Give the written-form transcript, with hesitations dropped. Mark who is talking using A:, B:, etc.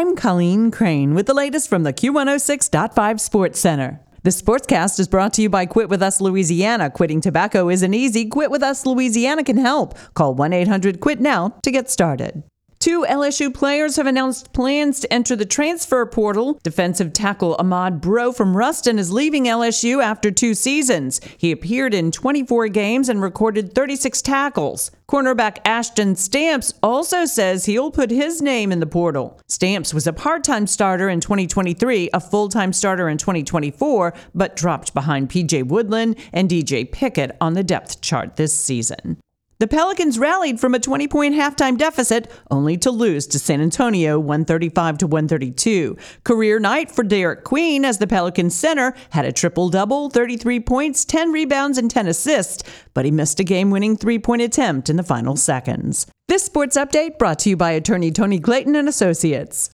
A: I'm Colleen Crane with the latest from the Q106.5 Sports Center. The Sportscast is brought to you by Quit With Us Louisiana. Quitting tobacco isn't easy. Quit With Us Louisiana can help. Call 1-800-QUIT-NOW to get started. 2 LSU players have announced plans to enter the transfer portal. Defensive tackle Ahmad Breaux from Ruston is leaving LSU after 2 seasons. He appeared in 24 games and recorded 36 tackles. Cornerback Ashton Stamps also says he'll put his name in the portal. Stamps was a part-time starter in 2023, a full-time starter in 2024, but dropped behind P.J. Woodland and D.J. Pickett on the depth chart this season. The Pelicans rallied from a 20-point halftime deficit, only to lose to San Antonio 135-132. Career night for Derek Queen as the Pelicans center had a triple-double, 33 points, 10 rebounds, and 10 assists, but he missed a game-winning 3-point attempt in the final seconds. This sports update brought to you by attorney Tony Clayton and Associates.